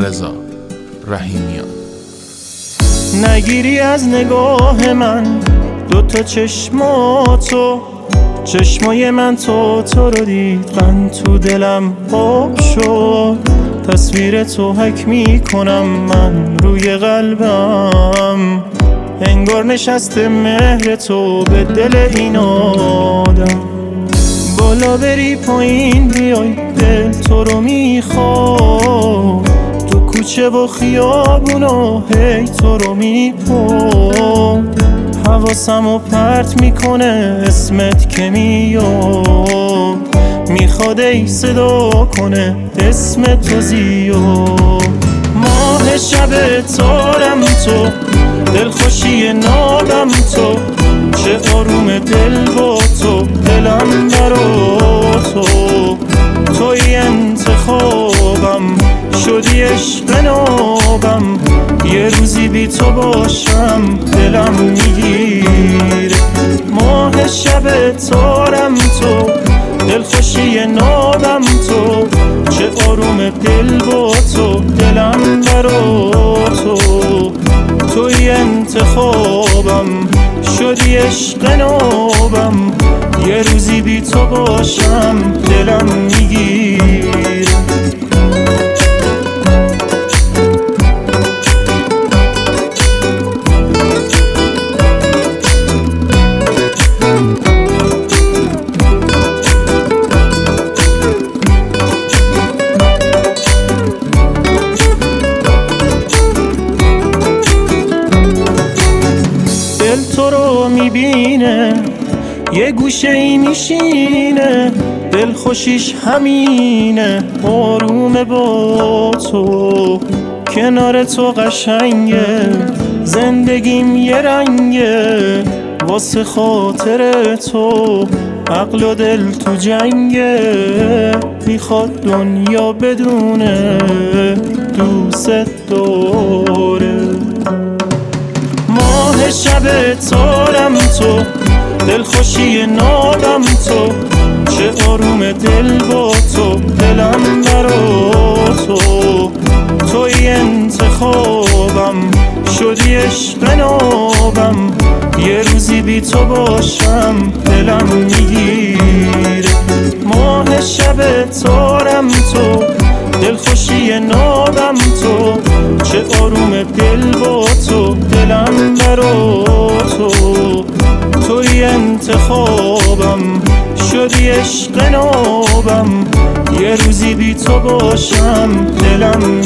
رضا رحیمیان. نگیری از نگاه من دوتا چشماتو، چشمای من تو رو دید، من تو دلم خواب شد. تصویر تو حک میکنم من روی قلبم، انگار نشسته مهر تو به دل این آدم. بالا بری پایین بیای دل تو رو میخواد، تو کوچه و خیابونا هی تو رو میپاد. حواسمو پرت میکنه اسمت که میاد، میخواد ای صدا کنه اسم تو زیاد. ماه شب تارم تو، دلخوشی نابم تو، چه آروم دل با تو، دلم برا تو. توی انتخابم شدی عشق نابم، یه روزی بی تو باشم دلم میگیره. ماه شب تارم تو، دلخوشی نابم تو، چه آروم دل با تو، دلم برا تو. توی انتخابم شدی عشق نابم، یه روزی بی تو باشم دلم میگیره. دل تو رو میبینه یه گوشه ای میشینه، دل خوشیش همینه آرومه با تو. کنار تو قشنگه زندگیم یه رنگه، واسه خاطر تو عقل و دل تو جنگه. میخواد دنیا بدونه دوست داره. ماه شب تارم تو، دلخوشی نابم تو، چه آروم دل با تو، دلم برا تو. توی انتخابم شدی عشق نابم، یه روزی بی تو باشم دلم میگیره. ماه شب تارم تو، دلخوشی نابم تو، چه آروم دل با تو، دلم برا تو. توی انتخابم شدی عشق نابم، یه روزی بی تو باشم دلم